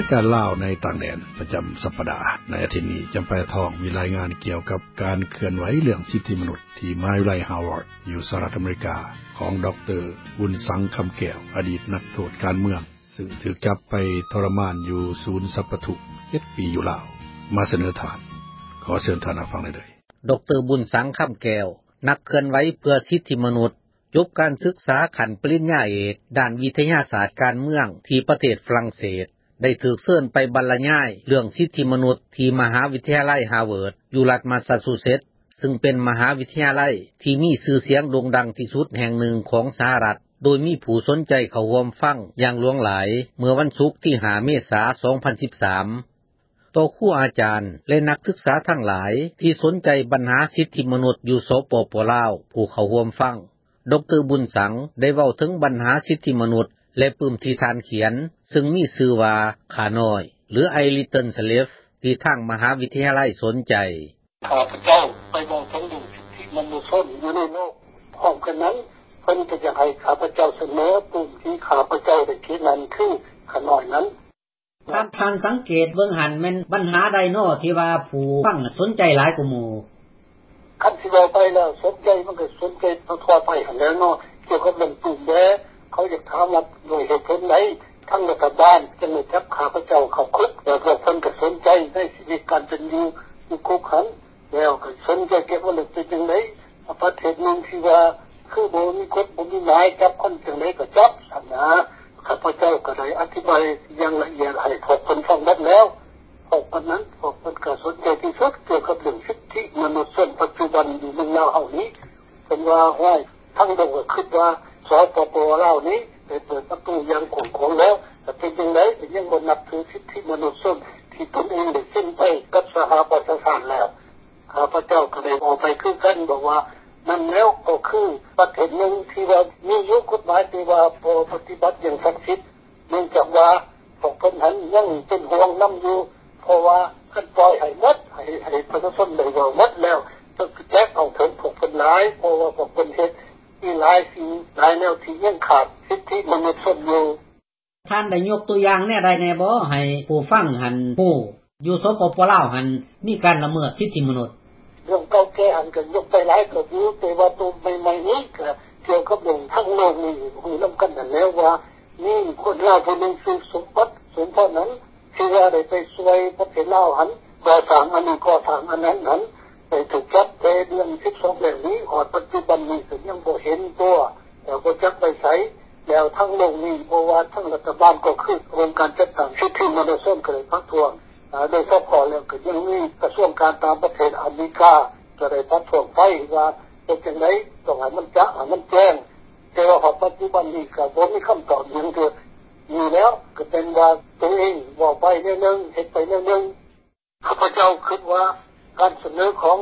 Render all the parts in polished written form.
การณ์ลาวในต่างแดนประจําสัปดาห์ในอาทิตย์นี้จำปาทองมีรายงานเกี่ยวกับการเคลื่อนไหวเรื่องสิทธิมนุษย์ที่มหาวิทยาลัยฮาร์วาร์ดอยู่สหรัฐอเมริกาของดร.บุญสังคำแก้วอดีตนักโทษการเมืองซึ่งถูกจับไปทรมานอยู่ศูนย์สัปทุก7 ปีอยู่ลาวมาเสนอทานขอเชิญท่านรับฟังได้เลยดร.บุญสังคำแก้วนักเคลื่อนไหวเพื่อสิทธิมนุษย์จบการศึกษาขั้นปริญญาเอกด้านวิทยาศาสตร์การเมืองที่ประเทศฝรั่งเศสได้ถูกเชิญไปบรรยายเรื่องสิทธิมนุษย์ที่มหาวิทยาลัยฮาร์วาร์ดอยู่รัฐมาซาชูเซตส์ซึ่งเป็นมหาวิทยาลัยที่มีชื่อเสียงโด่งดังที่สุดแห่งหนึ่งของสหรัฐโดยมีผู้สนใจเข้าร่วมฟังอย่างหลวงหลายเมื่อวันศุกร์ที่5 เมษายน 2013ต่อครูอาจารย์และนักศึกษาทั้งหลายที่สนใจปัญหาสิทธิมนุษย์อยู่สปป.ลาวผู้เข้าร่วมฟังดร.บุญสังได้เว้าถึงปัญหาสิทธิมนุษย์และปึ้มที่ทานเขียนซึ่งมีชื่อว่าขาน้อยหรือ I Little Slave ที่ทางมหาวิทยาลัยสนใจข้าพเจ้าไปบอกทั้งเรื่องสิทธิมนุษยชนอยู่ในโลกพร้อมกันนั้นเพิ่นก็จะให้ข้าพเจ้าเสนอปุ่มที่ข้าพเจ้าได้คิดนั้นคือขาน้อยนั้นทางสังเกตเบิ่งหันแม่นปัญหาใดน้อที่ว่าผู้ฟังสนใจหลายกว่าหมู่คันสิว่าไปแล้วสนใจมันก็สนใจทั่วไปหั่นแหล้วเนาะเกี่ยวกับเรื่องปุ่มแดเขาอยากถามว่าโดยเหตุผลใดทั้งรัฐบาลจึงได้จับข้าพเจ้าเข้าคุกแล้วก็เพิ่นก็สนใจในชีวิตการเป็นอยู่คุกหันแล้วก็สนใจเกี่ยวกับเรื่องเป็นจังได๋ประเทศนึงที่ว่าคือบ่มีกฎบ่มีหมายจับคนจังได๋ก็จับซั่นนะข้าพเจ้าก็ได้อธิบายอย่างละเอียดให้พวกเพิ่นฟังหมดแล้วพวกนั้นพวกเพิ่นก็สนใจที่สุดเกี่ยวกับเรื่องสิทธิมนุษยชนปัจจุบันอยู่เมืองลาวเฮานี้เพิ่นว่าห้วยทั้งโลกก็คิดว่าสปป.ลาวนี้ได้เปิดประตูอย่างกว้างแล้วแต่เป็นจังได๋ยังบ่นับถือสิทธิมนุษยชนที่ตนเองได้เซ็นไปกับสหประชาชาติแล้วข้าพเจ้าก็ได้ออกไปคือกันบอกว่านั่นแล้วก็คือประเทศนึงที่ว่ามีอยู่กฎหมายที่ว่าปฏิบัติอย่างศักดิ์สิทธิ์เนื่องจากว่าพวกเพิ่นหันยังเป็นห่วงนําอยู่เพราะว่าคันปล่อยให้หมดให้ประชาชนได้เว้าหมดแล้วต้องแจกเอาถึงพวกเพิ่นหลายเพราะว่าพวกเพิ่นเฮ็ดมีหลายสิ่งหลายแนวที่ยังขาดสิทธิมนุษยชนอยู่ท่านได้ยกตัวอย่างแน่ใดแน่บ่ให้ผู้ฟังหันฮู้อยู่สปป.ลาวหันมีการละเมิดสิทธิมนุษย์เรื่องเก่าแก่อันก็ยกไปหลายก็อยู่แต่ว่าตัวใหม่ๆนี้ก็เกี่ยวกับเรื่องทั้งโลกนี้ฮู้นํากันนั่นแล้วว่านี่คนลาวผู้นึงซื้อสมบัติสมพรนั้นที่ว่าได้ไปช่วยประเทศลาวหันก่อสร้างอันนี้ก่อสร้างอันนั้นนั้นได้ถูกจับไปเดือน12เดือนนี้ฮอดปัจจุบันนี้ก็ยังบ่เห็นตัวแล้วก็จับไปใช้แล้วทั้งโลกนี้บ่ว่าทั้งรัฐบาลก็คือองค์การจัดการสิทธิมนุษยชนก็ได้พักท้วงโดยเฉพาะแล้วก็ยังมีกระทรวงการต่างประเทศอเมริกาก็ได้พักท้วงไปว่าเป็นจังได๋ต้องให้มันมันแจ้งแต่ว่าปัจจุบันนี้ก็บ่มีคำตอบหยังคือมีแล้วก็เป็นว่าตัวเองบอกไปแนวนึงเฮ็ดไปแนวนึงข้าพเจ้าคิดว่าการเสนอของ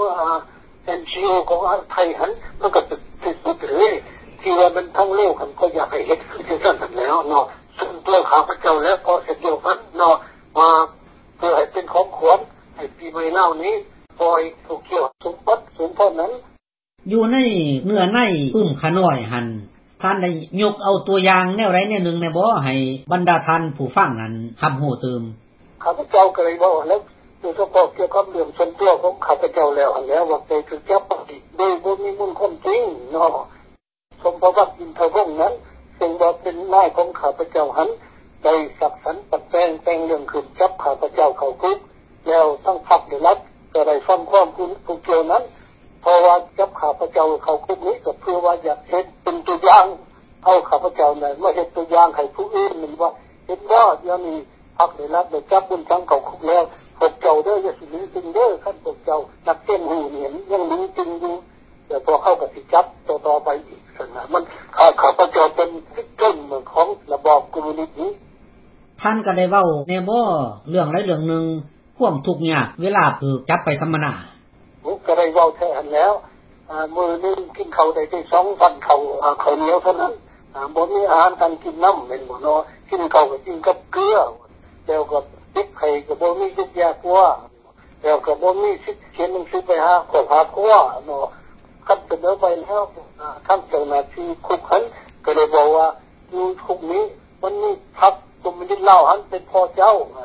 NGO ของไทยหันมันก็เป็นสุดเลยที่ว่ามันทั้งโลกก็อยากให้เฮ็ดคือจังซั่นแล้วเนาะซึ่งตัวข้าพเจ้าแล้วก็เสร็จเดียวกันเนาะมาเพื่อให้เป็นของขวัญให้ปีใหม่เหล่านี้ปล่อยถูกเกี่ยวสมบัติสมพรนั้นอยู่ในเนื้อในปึ้มขาน้อยหันท่านได้ยกเอาตัวอย่างแนวใดแนวหนึ่งแน่บ่ให้บรรดาท่านผู้ฟังนั้นรับรู้เติมข้าพเจ้าก็เลยบอกแล้วโดยเฉพาะเกี่ยวกับเรื่องส่วนตัวของข้าพเจ้าแล้วว่าไปถูกจับโดยบ่มีมูลความจริงเนาะสมภวัตอินทวงศ์นั้นซึ่งว่าเป็นนายของข้าพเจ้าหันได้สักสรรปัดแต่งเรื่องขึ้นจับข้าพเจ้าเข้าคุกแล้วทั้งพรรคได้รับก็ได้ฟังความผู้เกี่ยวนั้นเพราะว่าจับข้าพเจ้าเข้าคุกนี้ก็เพื่อว่าอยากเฮ็ดเป็นตัวอย่างเอาข้าพเจ้านั้นมาเฮ็ดตัวอย่างให้ผู้อื่นมันว่าเห็นว่าอย่างนี้พรรคได้รับได้จับบุญทั้งเข้าคุกแล้วพวกเจ้าเด้ออย่าสิลืมจริงเด้อคั่นพวกเจ้านักเต้นหูเห็นยังลืมจริงอยู่แต่พอเข้าก็สิจับต่อไปอีกซั่นน่ะมันข้าพเจ้าเป็นvictimของระบอบคอมมิวนิสต์นี้ท่านก็ได้เว้าแน่บ่เรื่องใดเรื่องนึงความทุกข์ยากเวลาถูกจับไปสัมมนาก็ได้เว้าแท้หันแล้วมื้อนึงกินข้าวได้2วันข้าวเหนียวเท่านั้นบ่มีอาหารการกินน้ำแม่นบ่เนาะกินข้าวก็กินกับเกลือแล้วก็ติดไข้ก็บ่มียุกยากว่าแล้วก็บ่มีสิทธิ์เขียนหนังสือไปหาครอบครัวเนาะคันเสนอไปแล้วทางเจ้าหน้าที่คุกหันก็ได้บอกว่าอยู่คุกนี้มันมีพรรคคอมมิวนิสต์ลาวหันเป็นพ่อเจ้า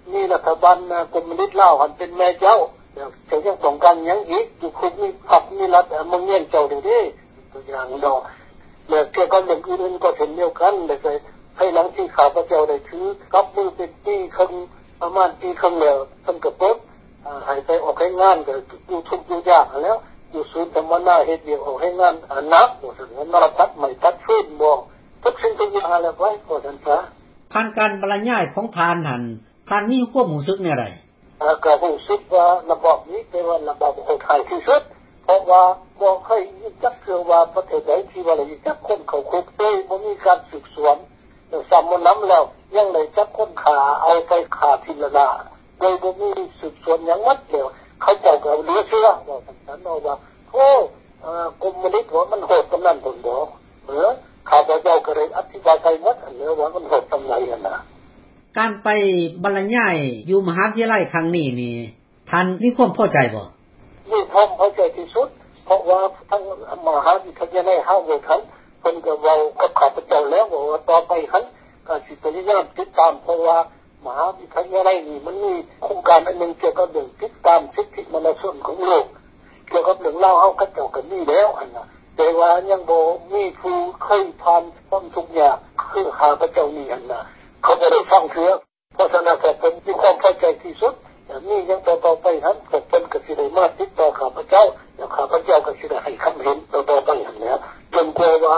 นี่รัฐบาลคอมมิวนิสต์ลาวหันเป็นแม่เจ้าเจ้ายังต้องการหยังอีกอยู่คุกนี่พักนี่รัฐมึงเงี้ยเจ้าดูดิตัวอย่างดอกแล้วเกี่ยวกับเรื่องอื่นๆก็เห็นเดียวกันเลยให้หลังที่ข้าพเจ้าได้ถือกับมือเป็นปีครึ่งประมาณปีครึ่งแล้วท่านก็เปิดให้ไปออกให้งานก็อยู่ทุกอยู่ยากแล้วอยู่ศูนย์ธรรมนาเฮ็ดเวียกออกให้งานนักบ่ซั่นนรตัดไม่ตัดฟื้นบ่ทุกสิ่งทุกอย่างแล้วไว้บ่ซั่นซะผ่านการบรรยายของทานหั่นท่านมีความรู้สึกแนวใดก็รู้สึกว่าระบบนี้เป็นว่าระบบโหดร้ายที่สุดเพราะว่าบ่เคยจักเทื่อว่าประเทศใดที่ว่าเลยจักคนเข้าคุกเลยบ่มีการสืบสวนซ้ำบ่นำแล้วยังได้จับคนฆ่าเอาไปฆ่าทิละนาโดยบ่มีสืบสวนหยังหมดแล้วเขาเจ้าก็เหลือเชื่อว่าซั่นว่าโอ้คอมมิวนิสต์ว่ามันโหดปานนั้นพุ่นบ่ข้าพเจ้าก็เลยอธิบายไปหมดแล้วว่ามันโหดปานไหนน่ะการไปบรรยายอยู่มหาวิทยาลัยครั้งนี้นี่ท่านมีความพอใจบ่มีความพอใจที่สุดเพราะว่าทั้งมหาวิทยาลัยเฮาทั้งเพิ่นก็เว้ากับข้าพเจ้าแล้วว่าต่อไปคั่นก็สิพยายามติดตามเพราะว่ามหาวิทยาลัยนี่มันมีโครงการอันนึงเกี่ยวกับเรื่องติดตามสิทธิมนุษยชนของโลกเกี่ยวกับเรื่องลาวเฮาก็เจ้าก็มีแล้วอันน่ะแต่ว่ายังบ่มีผู้เคยผ่านความทุกข์ยากคือข้าพเจ้านี่อันน่ะเขาบ่ได้ฟังเทื่อเพราะฉะนั้นก็เป็นมีความพอใจที่สุดนี่ยังต่อไปนั้นก็เพิ่นก็สิได้มาติดต่อข้าพเจ้าแล้วข้าพเจ้าก็สิได้ให้คำเห็นต่อไปหั่นแหละจนกว่าว่า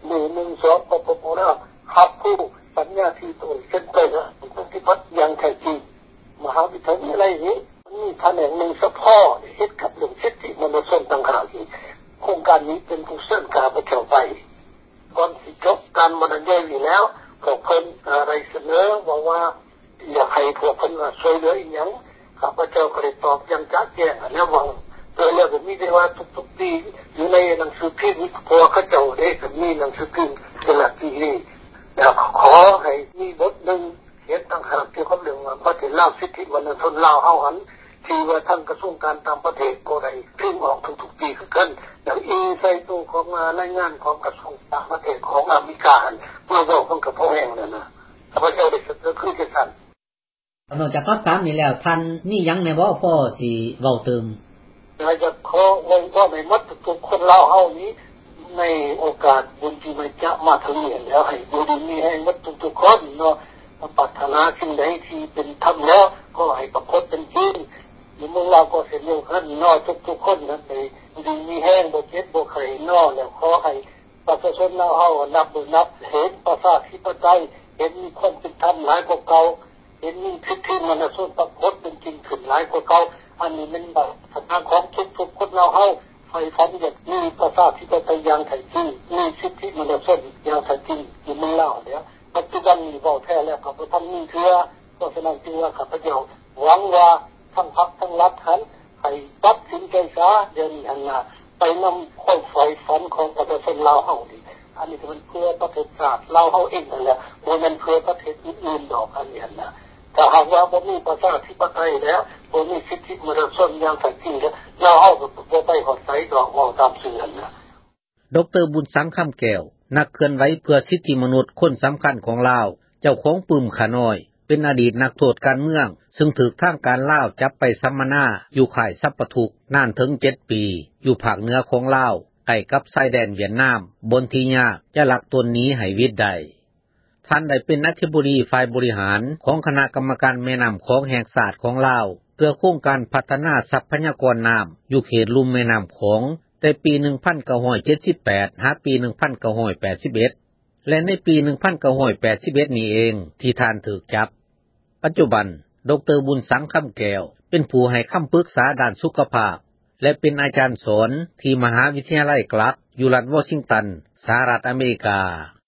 1 2ปปปรับผู้สัญญาที่ตัวเซ็นไปนะปฏิบัติอย่างแท้จริงมหาวิทยาลัยนี้มีแผนกนึงเฉพาะเฮ็ดกับเรื่องสิทธิมนุษยชนต่างหากอีกโครงการนี้เป็นผู้เสนอข้าพเจ้าไปก่อนสิจบการบรรยายอยู่แล้วพวกเพิ่นอะไรเสนอว่าอยากให้พวกเพิ่นช่วยเหลืออีหยังข้าพเจ้าก็ได้ตอบอย่างชัดเจนแล้วว่าโดยแล้วก็มีได้ว่าทุกๆปีอยู่ในหนังสือพิมพ์พอเขาเจ้าได้ก็มีหนังสือพิมพ์แต่ละปีนี้แล้วขอให้มีบทนึงเขียนต่างหากเกี่ยวกับเรื่องประเทศลาวสิทธิมนุษยชนลาวเฮาหันที่ว่าทางกระทรวงการต่างประเทศก็ได้พิมพ์ออกทุกๆปีคือกันอย่างใส่ตัวของรายงานของกระทรวงต่างประเทศของอเมริกาเมื่อว่าของกระเพาะแห้งนั่นน่ะข้าพเจ้าได้เสนอคือจังซั่นนอกจากถามนี่แล้วท่านมีหยังแน่บ่พอสิเว้าเติมอยากจะขอไว้ว่าในหมดทุกคนลาวเฮานี้ในโอกาสบุญที่มันจะมาถึงแล้วให้อยู่ดีมีให้หมดทุกคนเนาะปรารถนาสิ่งใดที่เป็นธรรมแล้วก็ให้ประพฤติเป็นจริงในเมืองลาวก็เช่นเดียวกันเนาะทุกคนนั่นเองดีมีแห้งบ่เจ็บบ่ไข้เนาะแล้วขอให้ประชาชนลาวเฮานับเห็นประชาธิปไตยเห็นมีความเป็นธรรมหลายกว่าเก่าเห็นมีสิทธิมนุษยชนปรากฏเป็นจริงขึ้นหลายกว่าเก่าอันนี้มันแบบสถานของทุกคนลาวเฮาไฟฟันอยากมีประชาธิปไตยอย่างแท้จริงมีสิทธิมนุษยชนอย่างแท้จริงอยู่เมืองลาวเนี่ยปัจจุบันนี้บ่แท้แล้วก็บ่ทันมีเทื่อเพราะฉะนั้นจึงว่าข้าพเจ้าหวังว่าทั้งพรรคทั้งรัฐหันให้ตัดสินใจซะเดี๋ยวนี้หั่นน่ะไปนำความไฟฝันของประชาชนลาวเฮานี่อันนี้มันเพื่อประเทศชาติลาวเฮาเองนั่นแหละบ่แม่นเพื่อประเทศอื่นๆดอกอันนี้น่ะถ้าหากว่าบ่มีประชาธิปไตยแล้วบ่มีสิทธิมนุษยชนอย่างแท้จริงแล้วลาวเฮาก็บ่ไปฮอดไสดอกว่าตามซื่อนั่นน่ะดร.บุญสังคำแก้วนักเคลื่อนไหวเพื่อสิทธิมนุษย์คนสำคัญของลาวเจ้าของปื้มขาน้อยเป็นอดีตนักโทษการเมืองซึ่งถูกทางการลาวจับไปสัมมนาอยู่ค่ายสัปทุกนานถึง7ปีอยู่ภาคเหนือของลาวใกล้กับชายแดนเวียดนามบนที่ยากจะลักตนนี้ให้วิตได้ท่านได้เป็นอธิบดีฝ่ายบริหารของคณะกรรมการแม่น้ำของแห่งชาติของลาวเพื่อโครงการพัฒนาทรัพยากรน้ำอยู่เขตลุ่มแม่น้ำของแต่ปี 1978 หาปี 1981 และในปี 1981 นี้เองที่ท่านถูกจับปัจจุบันดร.บุญสังคำแก้วเป็นผู้ให้คำปรึกษาด้านสุขภาพและเป็นอาจารย์สอนที่มหาวิทยาลัยกลักอยู่รัฐวอชิงตันสหรัฐอเมริกา